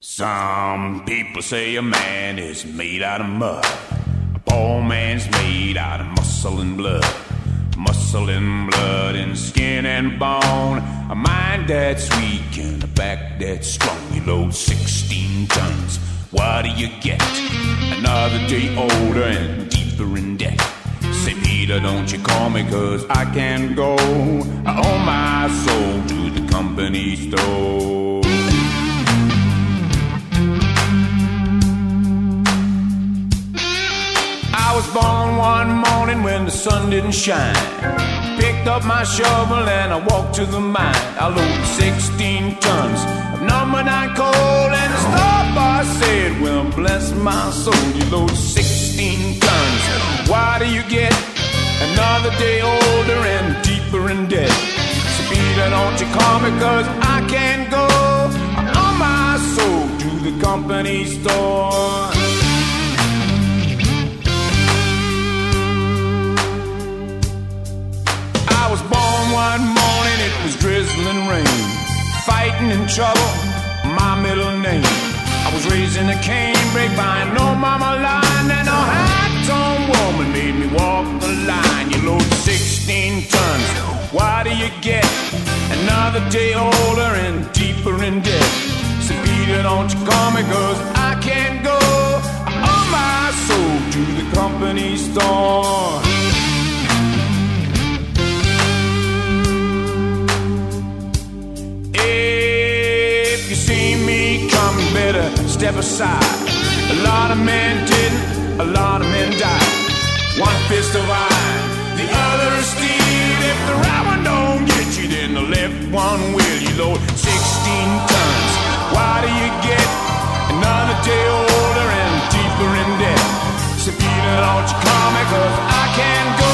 Some people say a man is made out of mud. A poor man's made out of muscle and blood. Muscle and blood and skin and bone. A mind that's weak and a back that's strong. You load 16 tons. What do you get? Another day older and deeper in debt. Say, Peter, don't you call me, 'cause I can't go. I owe my soul to the company store. I was born one morning when the sun didn't shine. Picked up my shovel and I walked to the mine. I loaded 16 tons of number 9 coal, and the store boss said, well, bless my soul, you load 16 tons. Why do you get another day older and deeper in debt? So Peter, don't you call me, 'cause I can't go. I owe my soul to the company store. I was born one morning, it was drizzling rain. Fighting in trouble, my middle name. I was raised in a canebrake by an old mama line, and a high-tone woman made me walk the line. You load 16 tons, why do you get another day older and deeper in debt? So Peter, don't you call me, 'cause I can't go. I owe my soul to the company store. Better step aside. A lot of men didn't, a lot of men died. One fist of iron, the other is steel. If the right one don't get you, then the left one will. You load 16 tons. Why do you get another day older and deeper in debt? So Peter, don't you call me, 'cause I can't go.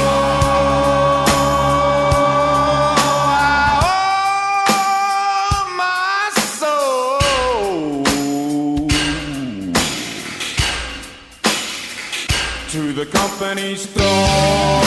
To the company store.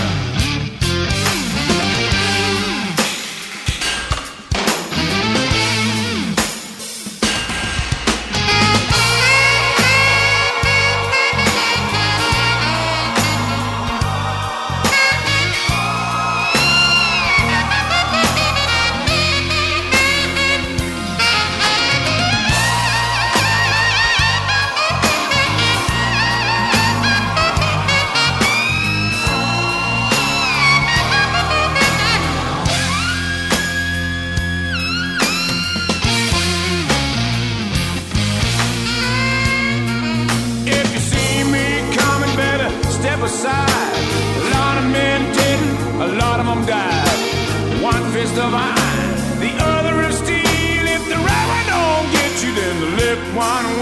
Aside. A lot of men didn't, a lot of them died. One fist of iron, the other of steel. If the right one don't get you, then the left one